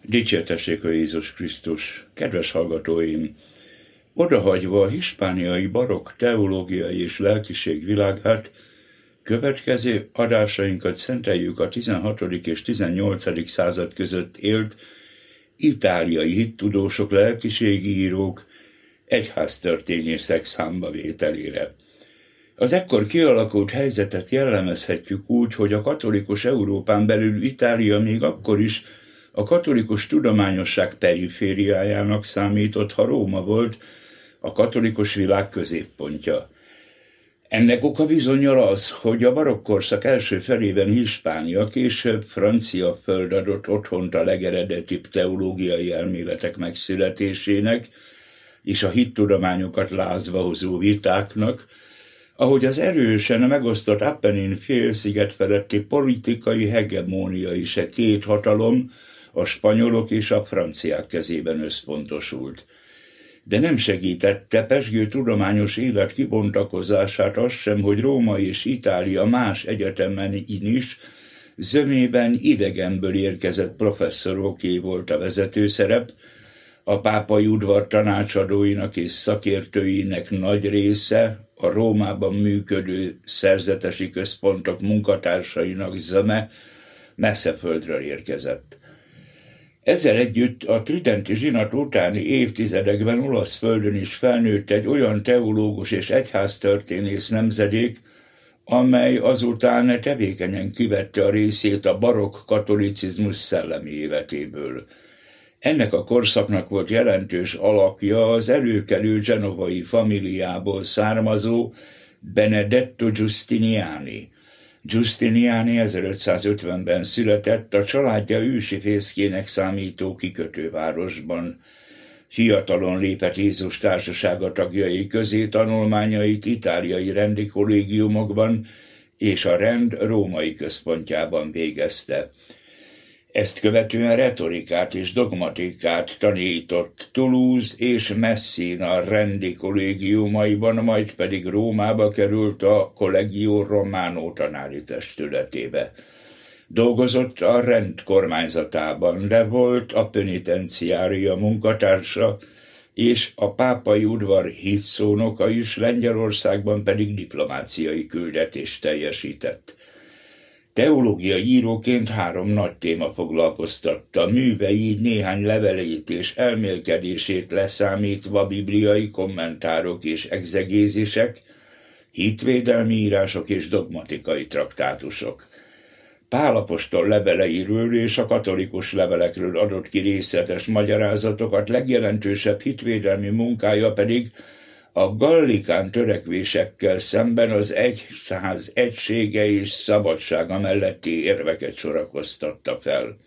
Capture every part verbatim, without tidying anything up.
Dicsértessék a Jézus Krisztus! Kedves hallgatóim! Odahagyva a hispániai barokk teológiai és lelkiség világát, következő adásainkat szenteljük a tizenhatodik és tizennyolcadik század között élt itáliai hittudósok, lelkiségi írók, egyháztörténészek számbavételére. Az ekkor kialakult helyzetet jellemezhetjük úgy, hogy a katolikus Európán belül Itália még akkor is a katolikus tudományosság perifériájának számított, ha Róma volt a katolikus világ középpontja. Ennek oka bizonnyal az, hogy a barokkorszak első felében Hispánia, később Francia föld adott otthont a legeredetibb teológiai elméletek megszületésének és a hittudományokat lázba hozó vitáknak, ahogy az erősen megosztott Appennin félsziget feletti politikai hegemónia is a két hatalom, a spanyolok és a franciák kezében összpontosult. De nem segítette pezsgő tudományos élet kibontakozását az sem, hogy Róma és Itália más egyetemen is zömében idegenből érkezett professzoroké volt a vezetőszerep, a pápai udvar tanácsadóinak és szakértőinek nagy része, a Rómában működő szerzetesi központok munkatársainak zöme messze földről érkezett. Ezzel együtt a tridenti zsinat utáni évtizedekben olasz földön is felnőtt egy olyan teológus és egyháztörténész nemzedék, amely azután tevékenyen kivette a részét a barokk katolicizmus szellemi életéből. Ennek a korszaknak volt jelentős alakja az előkelő genovai familiából származó Benedetto Giustiniani. Giustiniani ezerötszázötvenben született, a családja ősi fészkének számító kikötővárosban. Fiatalon lépett Jézus társasága tagjai közé, tanulmányait itáliai rendi kollégiumokban és a rend római központjában végezte. Ezt követően retorikát és dogmatikát tanított Toulouse és Messina rendi kollégiumaiban, majd pedig Rómába került a Collegio Romano tanári testületébe. Dolgozott a rend kormányzatában, de volt a penitenciária munkatársa, és a pápai udvar hitszónoka is, Lengyelországban pedig diplomáciai küldetést teljesített. Teológiai íróként három nagy téma foglalkoztatta, művei így néhány levelét és elmélkedését leszámítva bibliai kommentárok és egzegézisek, hitvédelmi írások és dogmatikai traktátusok. Pál apostol leveleiről és a katolikus levelekről adott ki részletes magyarázatokat, legjelentősebb hitvédelmi munkája pedig a gallikán törekvésekkel szemben az egyház egysége és szabadsága melletti érveket sorakoztatta fel.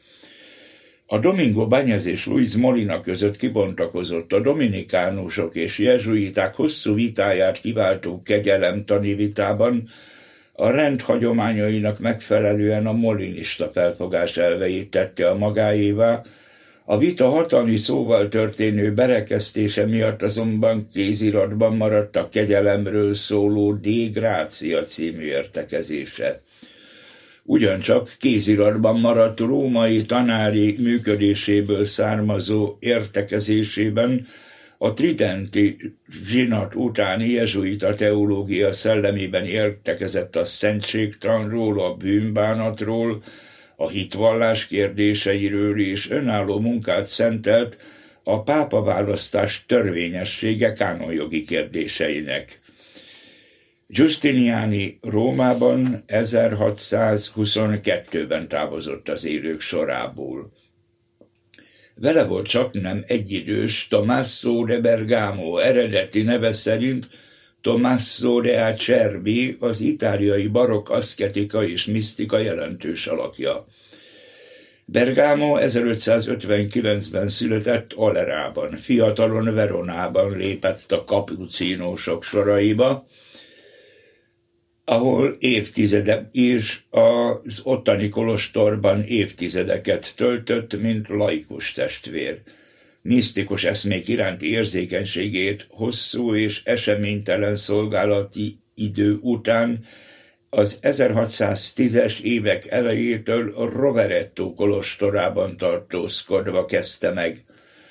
A Domingo Bañez és Luis Molina között kibontakozott a dominikánusok és jezsuiták hosszú vitáját kiváltó kegyelemtani vitában, a rend hagyományainak megfelelően a molinista felfogás elveit tette a magáévá, a vita hatalmi szóval történő berekesztése miatt azonban kéziratban maradt a kegyelemről szóló De Gratia című értekezése. Ugyancsak kéziratban maradt római tanári működéséből származó értekezésében a tridenti zsinat utáni jezsuita teológia szellemében értekezett a szentségtanról, a bűnbánatról, a hitvallás kérdéseiről és önálló munkát szentelt a pápaválasztás törvényessége kánonjogi kérdéseinek. Giustiniani Rómában ezerhatszázhuszonkettőben távozott az élők sorából. Vele volt csaknem egyidős Tommaso de Bergamo, eredeti neve szerint Tommaso de Acerbi, az itáliai barokk aszketika és misztika jelentős alakja. Bergamo ezerötszázötvenkilencben született Olerában, fiatalon Veronában lépett a kapucínósok soraiba, ahol évtizedek és az ottani kolostorban évtizedeket töltött, mint laikus testvér. Misztikus eszmék iránti érzékenységét hosszú és eseménytelen szolgálati idő után az ezerhatszáztízes évek elejétől Rovereto kolostorában tartózkodva kezdte meg.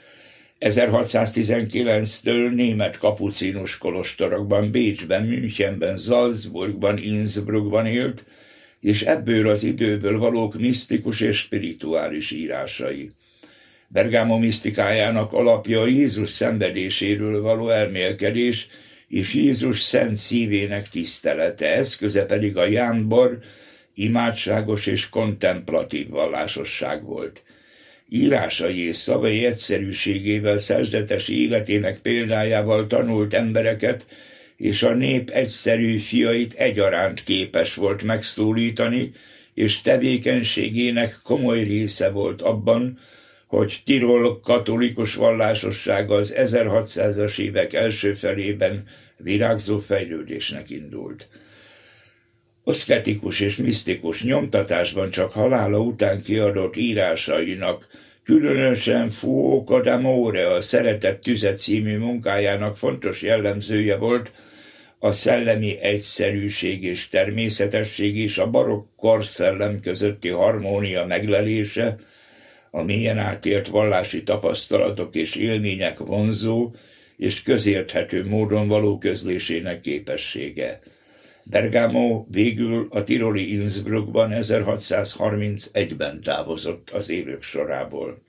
ezerhatszáztizenkilenctől német kapucinus kolostorokban, Bécsben, Münchenben, Salzburgban, Innsbruckban élt, és ebből az időből valók misztikus és spirituális írásai. Bergamo misztikájának alapja Jézus szenvedéséről való elmélkedés, és Jézus szent szívének tisztelete, eszköze pedig a jámbor, imádságos és kontemplatív vallásosság volt. Írásai és szavai egyszerűségével, szerzetes életének példájával tanult embereket, és a nép egyszerű fiait egyaránt képes volt megszólítani, és tevékenységének komoly része volt abban, hogy Tirol katolikus vallásossága az ezerhatszázas évek első felében virágzó fejlődésnek indult. Oszketikus és misztikus nyomtatásban csak halála után kiadott írásainak, különösen Fuoco d'amore, a Szeretet tüze című munkájának fontos jellemzője volt a szellemi egyszerűség és természetesség és a barokk korszellem közötti harmónia meglelése, a mélyen átélt vallási tapasztalatok és élmények vonzó és közérthető módon való közlésének képessége. Bergamo végül a tiroli Innsbruckban ezerhatszázharmincegyben távozott az élők sorából.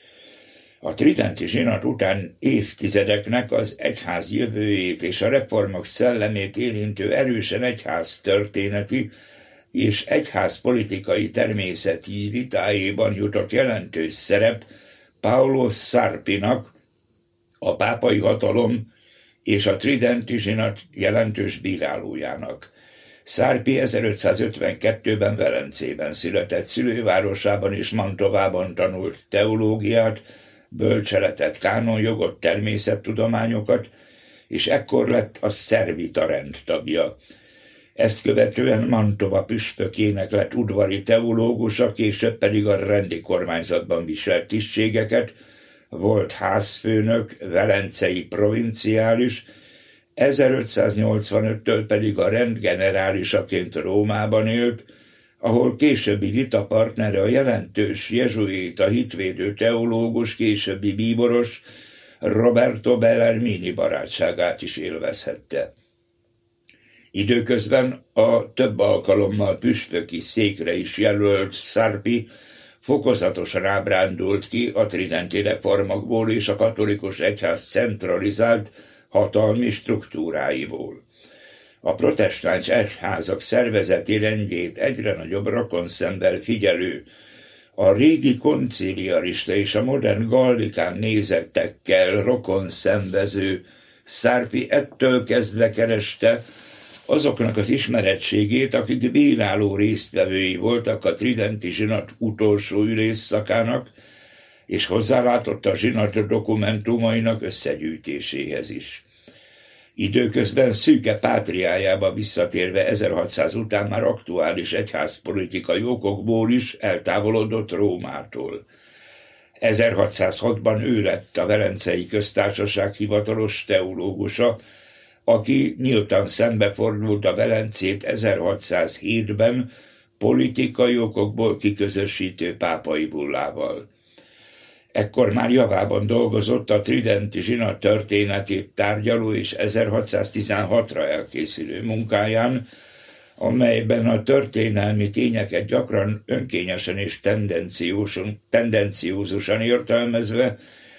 A tridenti zsinat után évtizedeknek az egyház jövőjét és a reformok szellemét érintő erősen egyház történeti és egyház politikai természeti vitájában jutott jelentős szerep Paolo Sarpinak, a pápai hatalom és a tridenti zsinat jelentős bírálójának. Sarpi ezerötszázötvenkettőben Velencében született, szülővárosában és Mantovában tanult teológiát, bölcseletet, kánonjogot, természettudományokat, és ekkor lett a szervita rend tagja. Ezt követően Mantova püspökének lett udvari teológusa, később pedig a rendi kormányzatban viselt tisztségeket, volt házfőnök, velencei provinciális, ezerötszáznyolcvanöttől pedig a rend generálisaként Rómában élt, ahol későbbi vitapartnere a jelentős jezsuita hitvédő teológus, későbbi bíboros Roberto Bellarmini barátságát is élvezhette. Időközben a több alkalommal püspöki székre is jelölt Sarpi fokozatosan ábrándult ki a tridenti reformokból és a katolikus egyház centralizált hatalmi struktúráiból. A protestáns egyházak szervezeti rendjét egyre nagyobb rokonszemmel figyelő, a régi konciliarista és a modern gallikán nézetekkel rokonszenvező Sarpi ettől kezdve kereste azoknak az ismerettségét, akik bíráló résztvevői voltak a tridenti zsinat utolsó ülésszakának, és hozzálátott a zsinat dokumentumainak összegyűjtéséhez is. Időközben szűke pátriájába visszatérve ezerhatszáz után már aktuális egyházpolitikai okokból is eltávolodott Rómától. ezerhatszázhatban ő lett a Velencei Köztársaság hivatalos teológusa, aki nyíltan szembefordult a Velencét ezerhatszázhétben politikai okokból kiközösítő pápai bullával. Ekkor már javában dolgozott a tridenti zsinat történetét tárgyaló és ezerhatszáztizenhatra elkészülő munkáján, amelyben a történelmi tényeket gyakran önkényesen és tendenciózusan értelmezve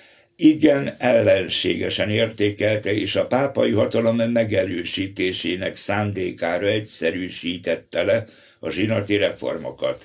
igen ellenségesen értékelte, és a pápai hatalom megerősítésének szándékára egyszerűsítette le a zsinati reformokat.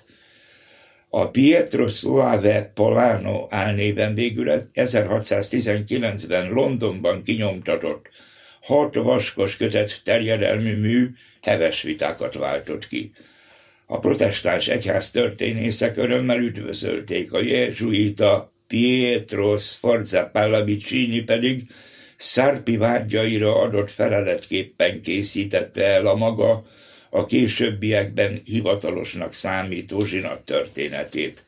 A Pietro Soave Polano álnéven végül ezerhatszáztizenkilencben Londonban kinyomtatott hat vaskos kötet terjedelmű mű heves vitákat váltott ki. A protestáns egyháztörténészek örömmel üdvözölték, a jezsuita Pietro Sforza Pallavicini pedig Sarpi vágyaira adott feleletképpen készítette el a maga, a későbbiekben hivatalosnak számító zsinat történetét.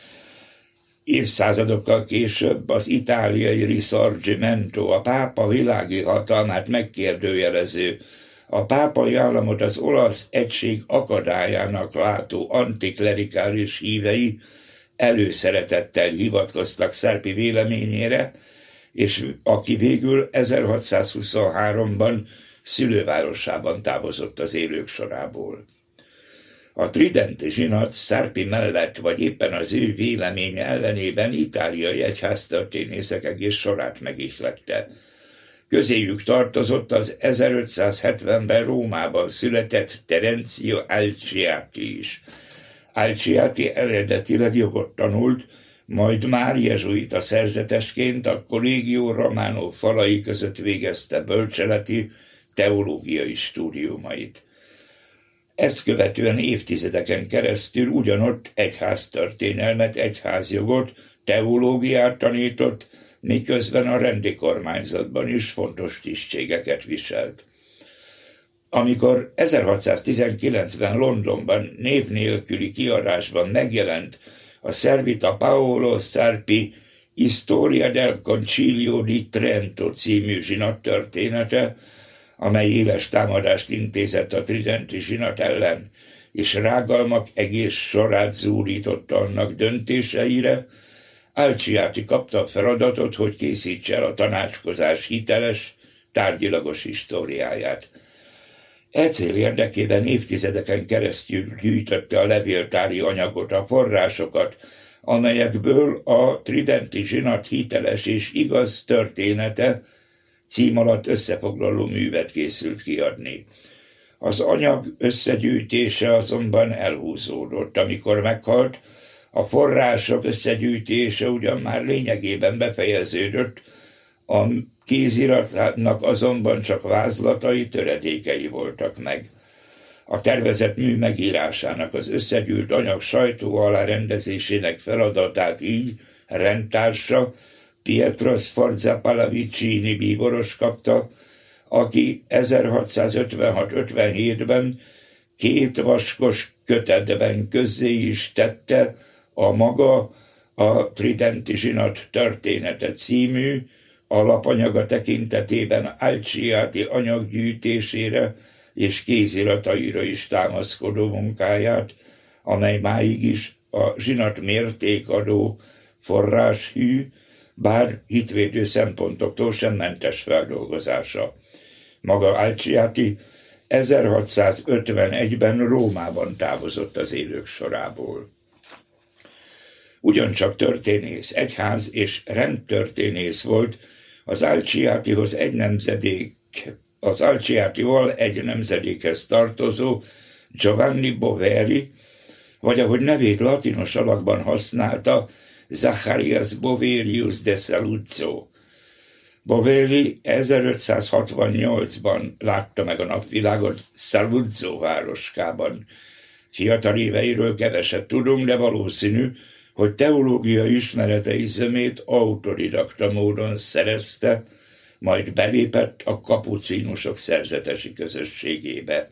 Évszázadokkal később az itáliai Risorgimento, a pápa világi hatalmát megkérdőjelező, A pápai államot az olasz egység akadályának látó antiklerikális hívei előszeretettel hivatkoztak Szerpi véleményére, és aki végül ezerhatszázhuszonháromban szülővárosában távozott az élők sorából. A tridenti zsinat Szerpi mellett, vagy éppen az ő véleménye ellenében itáliai egyháztörténészek egész sorát megihlette. Közéjük tartozott az ezerötszázhetvenben Rómában született Terenzio Alciati is. Alciati eredetileg jogot tanult, majd már jezsuita szerzetesként a Collegio Romano falai között végezte bölcseleti, teológiai stúdiumait. Ezt követően évtizedeken keresztül ugyanott egyháztörténelmet, egyházjogot, teológiát tanított, miközben a rendi kormányzatban is fontos tisztségeket viselt. Amikor ezerhatszáztizenkilencben Londonban név nélküli kiadásban megjelent a Servita Paolo Serpi Storia del Concilio di Trento című zsinat története, amely éles támadást intézett a tridenti zsinat ellen, és rágalmak egész sorát zúdította annak döntéseire, Alciati kapta a feladatot, hogy készítse el a tanácskozás hiteles, tárgyilagos históriáját. E cél érdekében évtizedeken keresztül gyűjtötte a levéltári anyagot, a forrásokat, amelyekből a tridenti zsinat hiteles és igaz története cím alatt összefoglaló művet készült kiadni. Az anyag összegyűjtése azonban elhúzódott. Amikor meghalt, a források összegyűjtése ugyan már lényegében befejeződött, a kéziratnak azonban csak vázlatai, töredékei voltak meg. A tervezett mű megírásának, az összegyűjt anyag sajtó alá rendezésének feladatát így rendtársa, Pietro Sforza Pallavicini bíboros kapta, aki ezerhatszázötvenhat ötvenhétben két vaskos kötetben közzé is tette a maga a tridenti zsinat története című, alapanyaga tekintetében Alciati anyaggyűjtésére és kézirataira is támaszkodó munkáját, amely máig is a zsinat mértékadó forráshű, bár hitvédő szempontoktól sem mentes feldolgozása. Maga Alciati ezerhatszázötvenegyben Rómában távozott az élők sorából. Ugyancsak történész, egyház és rendtörténész volt, az Alciatihoz egy nemzedék, az Alciatival egy nemzedékhez tartozó Giovanni Boveri, vagy ahogy nevét latinos alakban használta, Zacharias Boverius de Saluzzo. Boveri ezerötszázhatvannyolcban látta meg a napvilágot Saluzzo városkában. Fiatal éveiről keveset tudunk, de valószínű, hogy teológiai ismeretei zömét autodidakta módon szerezte, majd belépett a kapucinusok szerzetesi közösségébe.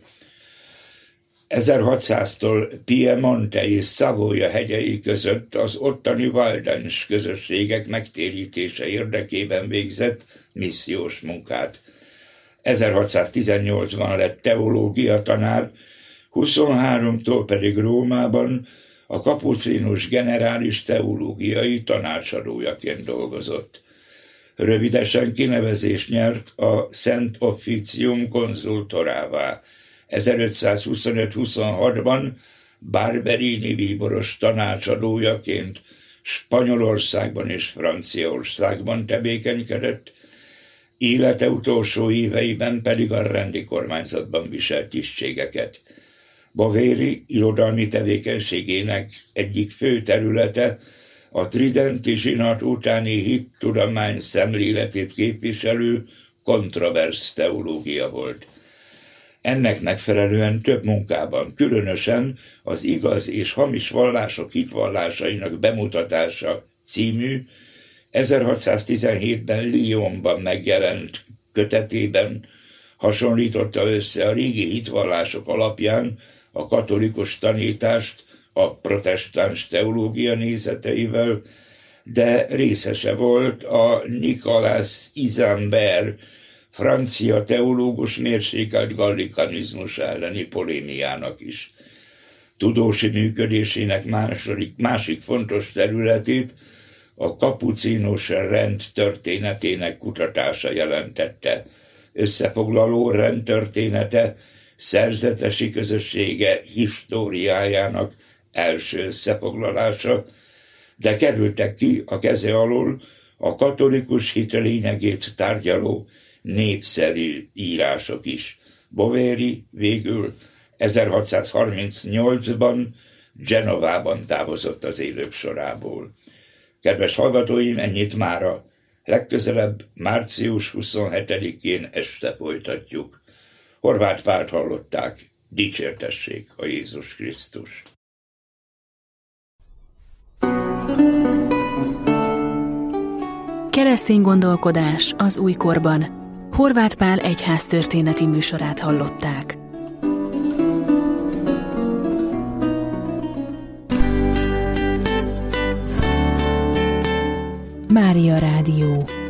ezerhatszáztól Piemonte és Savoia hegyei között az ottani valdens közösségek megtérítése érdekében végzett missziós munkát. ezerhatszáztizennyolcban lett teológia tanár, huszonháromtól pedig Rómában a kapucinus generális teológiai tanácsadójaként dolgozott. Rövidesen kinevezést nyert a Szent Officium konzultorává. ezerötszázhuszonöt huszonhatban Barberini bíboros tanácsadójaként Spanyolországban és Franciaországban tevékenykedett, élete utolsó éveiben pedig a rendi kormányzatban viselt tisztségeket. Boveri irodalmi tevékenységének egyik fő területe a tridenti zsinat utáni hittudomány szemléletét képviselő kontroversz teológia volt. Ennek megfelelően több munkában, különösen az igaz és hamis vallások hitvallásainak bemutatása című ezerhatszáztizenhétben Lyonban megjelent kötetében hasonlította össze a régi hitvallások alapján a katolikus tanítást a protestáns teológia nézeteivel, de részese volt a Nicolas Isambert francia teológus mérsékelt gallikanizmus elleni polémiának is. Tudósi működésének második, másik fontos területét a kapucínus rend történetének kutatása jelentette. Összefoglaló rendtörténete szerzetesi közössége históriájának első összefoglalása, de kerültek ki a keze alól a katolikus hit lényegét tárgyaló népszerű írások is. Boveri végül ezerhatszázharmincnyolcban Genovában távozott az élők sorából. Kedves hallgatóim, ennyit mára. Legközelebb március huszonhetedikén este folytatjuk. Horváth Pált hallották, dicsértessék a Jézus Krisztus. Keresztény gondolkodás az újkorban. Horváth Pál egyháztörténeti műsorát hallották. Mária Rádió.